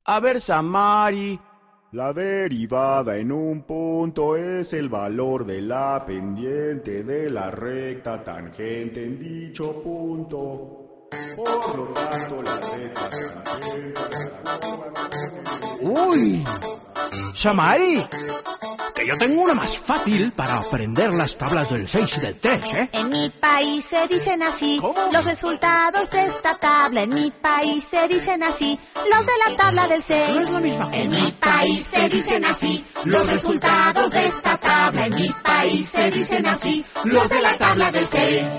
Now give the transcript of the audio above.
A ver, Samari. La derivada en un punto es el valor de la pendiente de la recta tangente en dicho punto. Por lo tanto, la recta tangente... ¡Uy! Samari, que yo tengo una más fácil para aprender las tablas del 6 y del 3, ¿eh? En mi país se dicen así. ¿Cómo? Los resultados de esta tabla. En mi país se dicen así. Los de la tabla del 6. No es la misma cosa. En mi país se dicen así. Los resultados de esta tabla. En mi país se dicen así. Los de la tabla del 6.